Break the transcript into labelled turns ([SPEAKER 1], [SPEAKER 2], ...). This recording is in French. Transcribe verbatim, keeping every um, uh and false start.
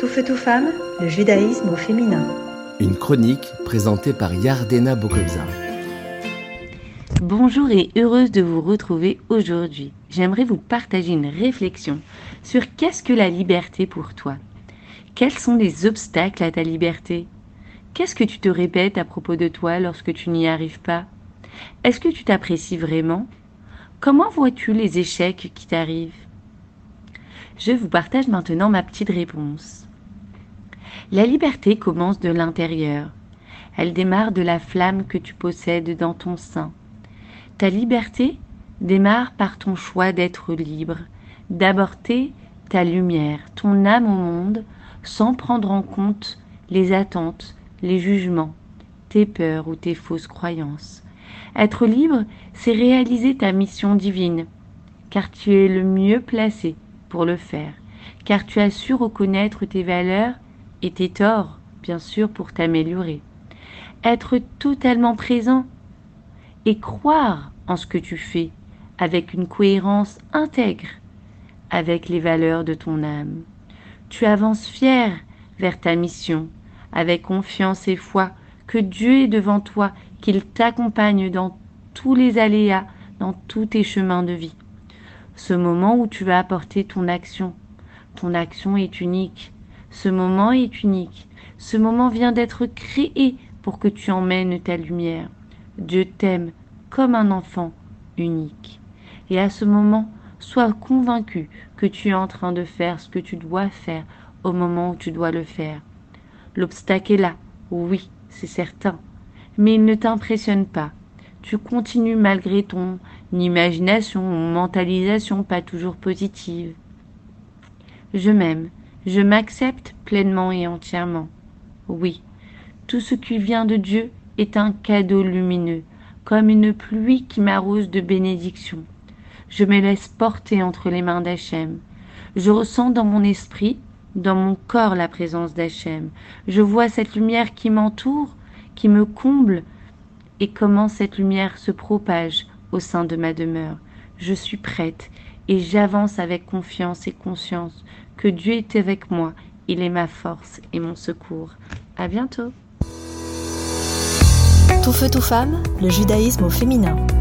[SPEAKER 1] Tout feu, tout femme, le judaïsme au féminin.
[SPEAKER 2] Une chronique présentée par Yardena Bokobza.
[SPEAKER 3] Bonjour et heureuse de vous retrouver aujourd'hui. J'aimerais vous partager une réflexion sur qu'est-ce que la liberté pour toi. Quels sont les obstacles à ta liberté? Qu'est-ce que tu te répètes à propos de toi lorsque tu n'y arrives pas? Est-ce que tu t'apprécies vraiment? Comment vois-tu les échecs qui t'arrivent? Je vous partage maintenant ma petite réponse. La liberté commence de l'intérieur. Elle démarre de la flamme que tu possèdes dans ton sein. Ta liberté démarre par ton choix d'être libre, d'apporter ta lumière, ton âme au monde, sans prendre en compte les attentes, les jugements, tes peurs ou tes fausses croyances. Être libre, c'est réaliser ta mission divine, car tu es le mieux placé pour le faire, car tu as su reconnaître tes valeurs et tes torts, bien sûr, pour t'améliorer. Être totalement présent et croire en ce que tu fais avec une cohérence intègre avec les valeurs de ton âme. Tu avances fier vers ta mission, avec confiance et foi que Dieu est devant toi, qu'il t'accompagne dans tous les aléas, dans tous tes chemins de vie. Ce moment où tu vas apporter ton action, ton action est unique. Ce moment est unique. Ce moment vient d'être créé pour que tu emmènes ta lumière. Dieu t'aime comme un enfant unique. Et à ce moment, sois convaincu que tu es en train de faire ce que tu dois faire au moment où tu dois le faire. L'obstacle est là, oui, c'est certain, mais il ne t'impressionne pas. Tu continues malgré ton imagination ou mentalisation pas toujours positive. Je m'aime, je m'accepte pleinement et entièrement. Oui, tout ce qui vient de Dieu est un cadeau lumineux, comme une pluie qui m'arrose de bénédictions. Je me laisse porter entre les mains d'Hachem. Je ressens dans mon esprit, dans mon corps la présence d'Hachem. Je vois cette lumière qui m'entoure, qui me comble, et comment cette lumière se propage au sein de ma demeure. Je suis prête et j'avance avec confiance et conscience que Dieu est avec moi. Il est ma force et mon secours. À bientôt.
[SPEAKER 1] Tout feu, tout femme, le judaïsme au féminin.